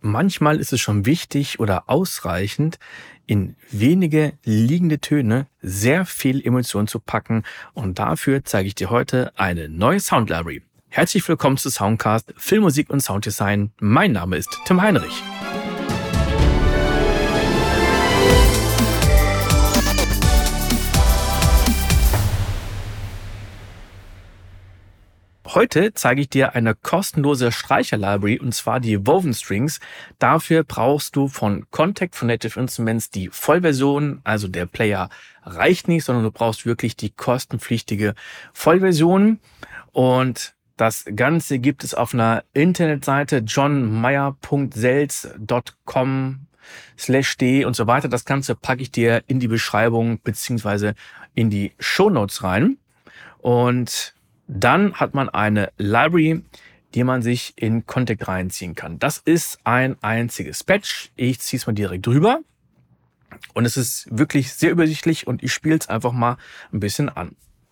Manchmal ist es schon wichtig oder ausreichend, in wenige liegende Töne sehr viel Emotion zu packen, und dafür zeige ich dir heute eine neue Sound Library. Herzlich willkommen zu Soundcast Filmmusik und Sounddesign. Mein Name ist Tim Heinrich. Heute zeige ich dir eine kostenlose Streicher-Library, und zwar die Woven Strings. Dafür brauchst du von Kontakt von Native Instruments die Vollversion, also der Player reicht nicht, sondern du brauchst wirklich die kostenpflichtige Vollversion. Und das Ganze gibt es auf einer Internetseite johnmeyer.selz.com/d und so weiter. Das Ganze packe ich dir in die Beschreibung bzw. in die Shownotes rein. Und dann hat man eine Library, die man sich in Kontakt reinziehen kann. Das ist ein einziges Patch. Ich ziehe es mal direkt drüber. Und es ist wirklich sehr übersichtlich und ich spiele es einfach mal ein bisschen an.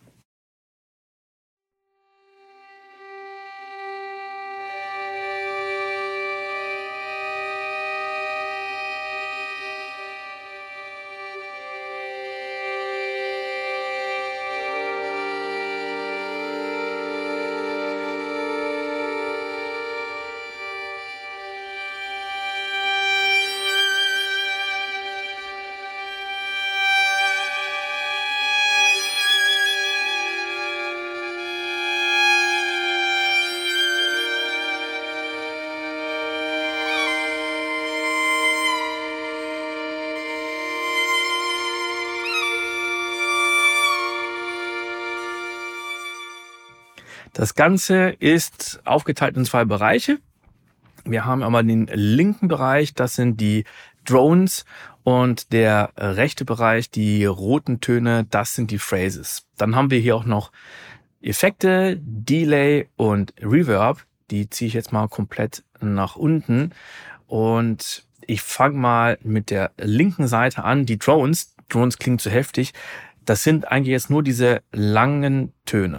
Das Ganze ist aufgeteilt in zwei Bereiche. Wir haben einmal den linken Bereich, das sind die Drones, und der rechte Bereich, die roten Töne, das sind die Phrases. Dann haben wir hier auch noch Effekte, Delay und Reverb. Die ziehe ich jetzt mal komplett nach unten. Und ich fange mal mit der linken Seite an. Die Drones klingen zu heftig. Das sind eigentlich jetzt nur diese langen Töne.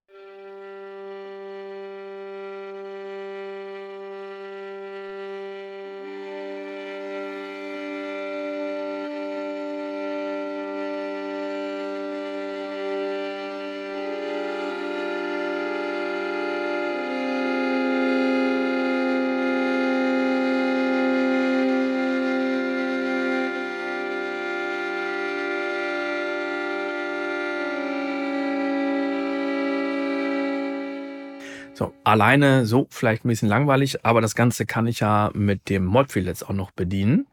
So, alleine so vielleicht ein bisschen langweilig, aber das Ganze kann ich ja mit dem Modfield jetzt auch noch bedienen.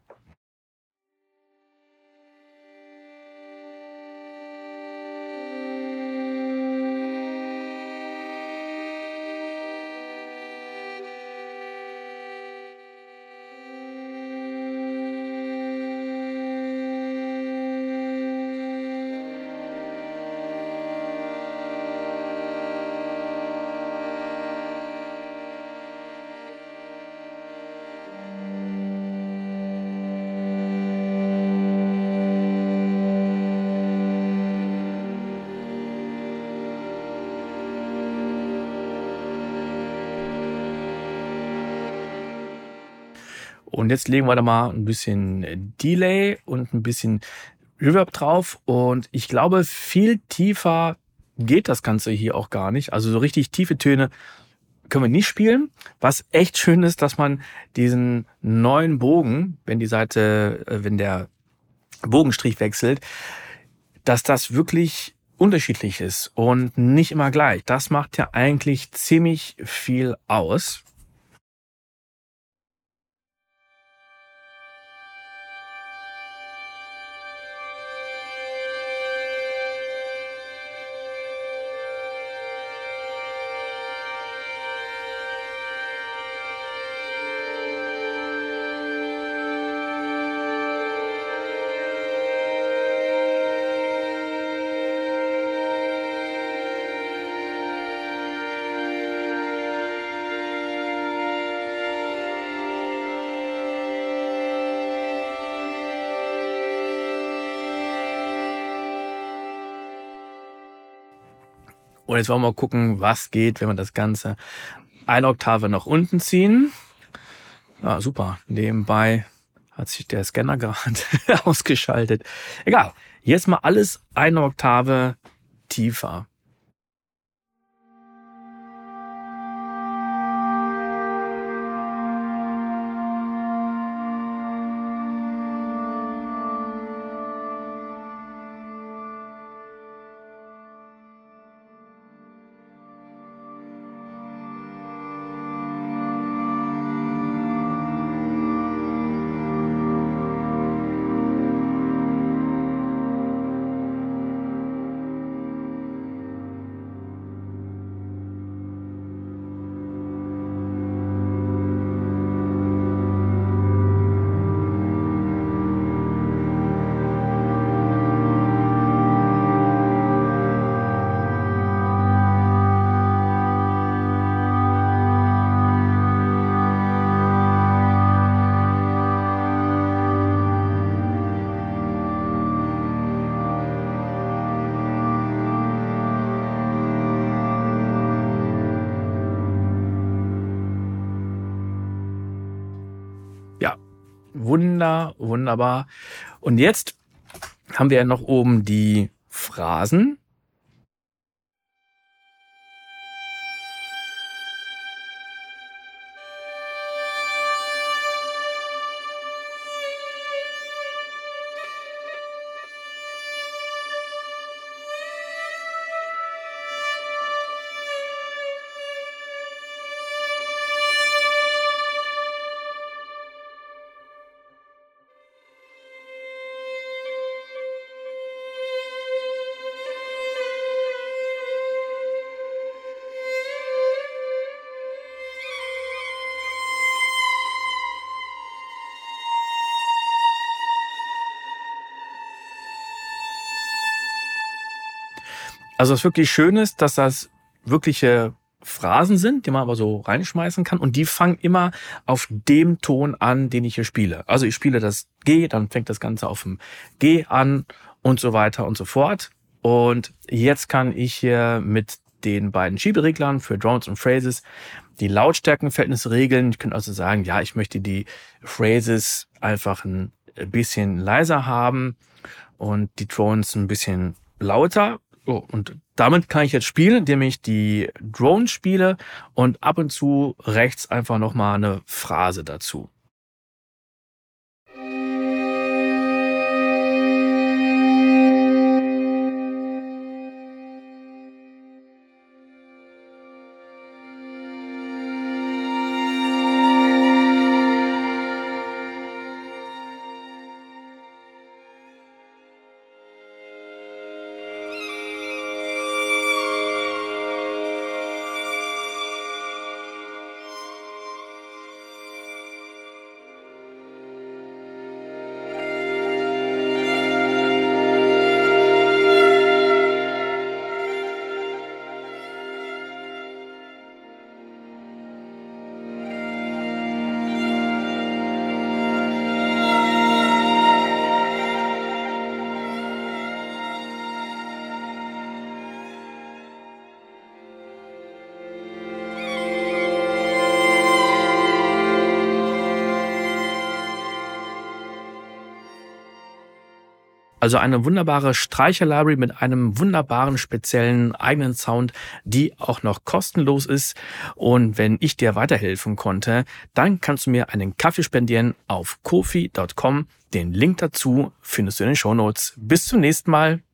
Und jetzt legen wir da mal ein bisschen Delay und ein bisschen Reverb drauf. Und ich glaube, viel tiefer geht das Ganze hier auch gar nicht. Also so richtig tiefe Töne können wir nicht spielen. Was echt schön ist, dass man diesen neuen Bogen, wenn der Bogenstrich wechselt, dass das wirklich unterschiedlich ist und nicht immer gleich. Das macht ja eigentlich ziemlich viel aus. Und jetzt wollen wir mal gucken, was geht, wenn wir das Ganze eine Oktave nach unten ziehen. Ja, super. Nebenbei hat sich der Scanner gerade ausgeschaltet. Egal. Jetzt mal alles eine Oktave tiefer. Ja, wunderbar. Und jetzt haben wir ja noch oben die Phrasen. Also was wirklich schön ist, dass das wirkliche Phrasen sind, die man aber so reinschmeißen kann. Und die fangen immer auf dem Ton an, den ich hier spiele. Also ich spiele das G, dann fängt das Ganze auf dem G an und so weiter und so fort. Und jetzt kann ich hier mit den beiden Schiebereglern für Drones und Phrases die Lautstärkenverhältnisse regeln. Ich könnte also sagen, ja, ich möchte die Phrases einfach ein bisschen leiser haben und die Drones ein bisschen lauter. Oh, und damit kann ich jetzt spielen, indem ich die Drones spiele und ab und zu rechts einfach nochmal eine Phrase dazu. Also eine wunderbare Streicher-Library mit einem wunderbaren speziellen eigenen Sound, die auch noch kostenlos ist. Und wenn ich dir weiterhelfen konnte, dann kannst du mir einen Kaffee spendieren auf ko-fi.com. Den Link dazu findest du in den Shownotes. Bis zum nächsten Mal.